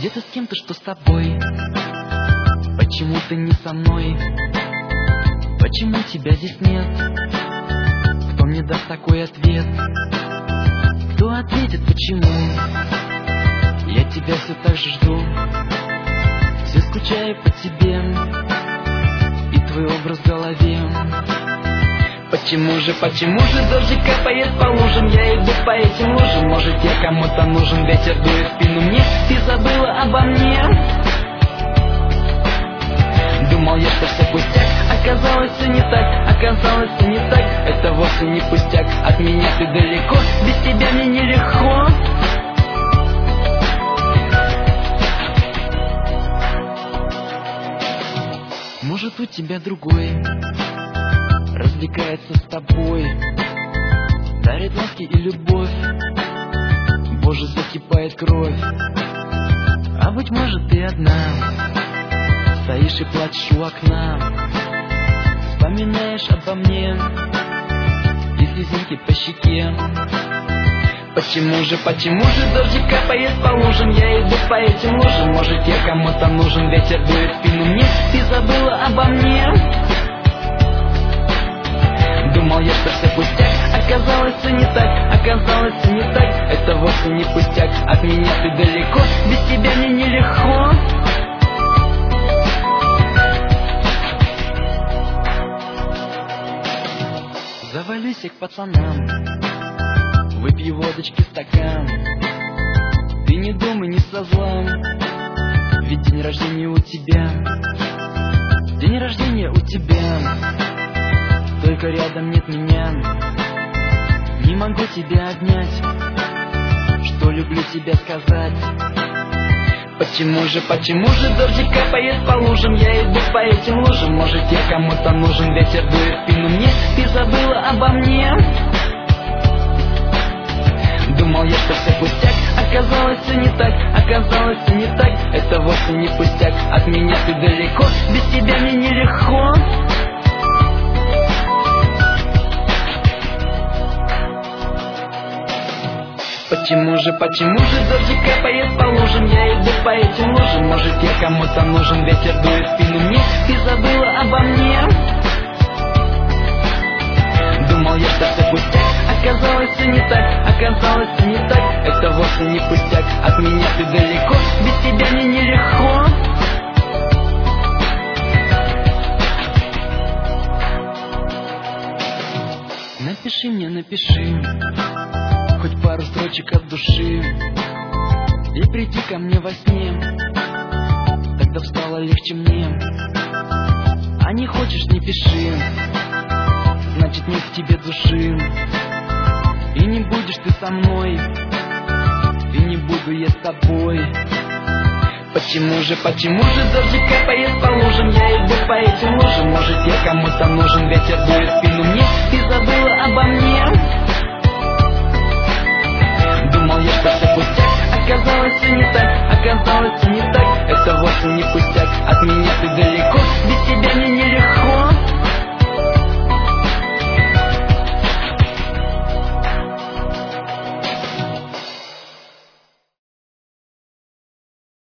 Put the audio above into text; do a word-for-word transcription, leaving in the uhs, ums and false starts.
Где-то с кем-то, что с тобой. Почему ты не со мной? Почему тебя здесь нет? Кто мне даст такой ответ? Кто ответит, почему? Я тебя все так же жду, все скучаю по тебе, и твой образ в голове. Почему же, почему же дождик капает по лужам? Я иду по этим лужам. Может, я кому-то нужен, ветер дует в спину мне. Ты забыла обо мне? Думал я, что все пустяк, оказалось все не так, оказалось все не так. Это вовсе не пустяк, от меня ты далеко, без тебя мне нелегко. Может, у тебя другой развлекается с тобой, дарит ласки и любовь. Боже, закипает кровь. А быть может, ты одна стоишь и плачешь у окна, вспоминаешь обо мне, и слезинки по щеке. Почему же, почему же дождик капает по лужам? Я иду по этим лужам. Может, я кому-то нужен, ветер дует в спину мне. Ты забыла обо мне? Думал я, что все пустяк, оказалось все не так, оказалось все не так. Это вовсе не пустяк, от меня ты далеко, без тебя мне нелегко. Завалюсь я к пацанам, выпью водочки стакан. Ты не думай, не со зла, ведь день рождения у тебя, день рождения у тебя. Только рядом нет меня, не могу тебя обнять, что люблю тебя сказать. Почему же, почему же дождик капает по лужам? Я иду по этим лужам. Может, я кому-то нужен, ветер дует в спину мне. Ты забыла обо мне? Думал я, что все пустяк, оказалось все не так, оказалось все не так. Это вовсе не пустяк, от меня ты далеко, без тебя мне нелегко. Почему же, почему же дождик капает по лужам? Я иду по этим лужам. Может, я кому-то нужен, ветер дует в спину мне. Ты забыла обо мне? Думал я, что все пустяк, оказалось все не так, оказалось все не так. Это вовсе не пустяк, от меня ты далеко, без тебя мне нелегко. Напиши мне, напиши хоть пару строчек от души, и приди ко мне во сне, тогда стало легче мне. А не хочешь, не пиши, значит нет в тебе души, и не будешь ты со мной, и не буду я с тобой. Почему же, почему же дождик капает по лужам? Я иду по этим лужам. Может, я кому-то нужен, ветер дует в спину мне. Ты забыла обо мне? Думал я, что все пустяк, оказалось все не так, оказалось все не так. Это вовсе не пустяк, от меня ты далеко.